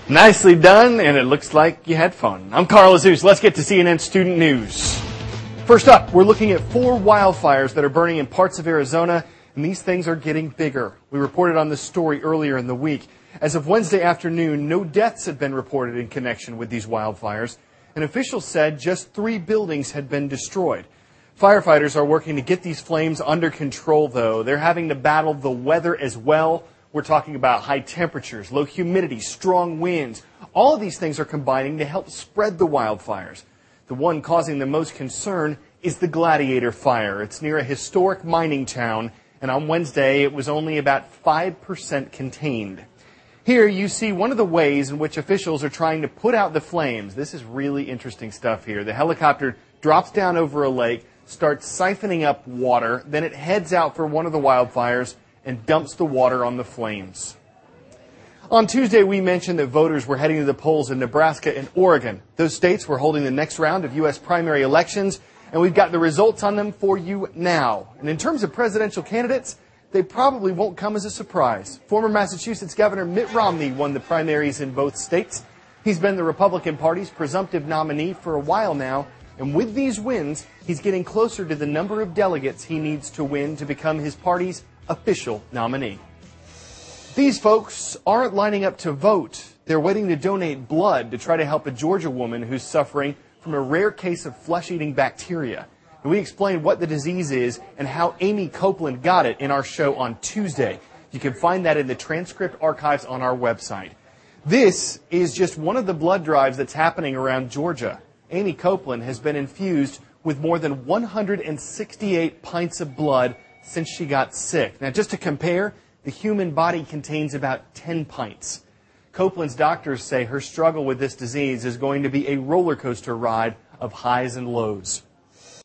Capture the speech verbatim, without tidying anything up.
Nicely done, and it looks like you had fun. I'm Carl Azus. Let's get to C N N Student News. First up, we're looking at four wildfires that are burning in parts of Arizona, and these things are getting bigger. We reported on this story earlier in the week. As of Wednesday afternoon, no deaths had been reported in connection with these wildfires, and officials said just three buildings had been destroyed. Firefighters are working to get these flames under control, though. They're having to battle the weather as well. We're talking about high temperatures, low humidity, strong winds. All of these things are combining to help spread the wildfires. The one causing the most concern is the Gladiator Fire. It's near a historic mining town, and on Wednesday it was only about five percent contained. Here you see one of the ways in which officials are trying to put out the flames. This is really interesting stuff here. The helicopter drops down over a lake, starts siphoning up water, then it heads out for one of the wildfires and dumps the water on the flames. On Tuesday, we mentioned that voters were heading to the polls in Nebraska and Oregon. Those states were holding the next round of U S primary elections, and we've got the results on them for you now. And in terms of presidential candidates, they probably won't come as a surprise. Former Massachusetts Governor Mitt Romney won the primaries in both states. He's been the Republican Party's presumptive nominee for a while now, and with these wins, he's getting closer to the number of delegates he needs to win to become his party's official nominee. These folks aren't lining up to vote. They're waiting to donate blood to try to help a Georgia woman who's suffering from a rare case of flesh-eating bacteria. And we explained what the disease is and how Amy Copeland got it in our show on Tuesday. You can find that in the transcript archives on our website. This is just one of the blood drives that's happening around Georgia. Amy Copeland has been infused with more than one hundred sixty-eight pints of blood since she got sick. Now, just to compare, the human body contains about ten pints. Copeland's doctors say her struggle with this disease is going to be a roller coaster ride of highs and lows.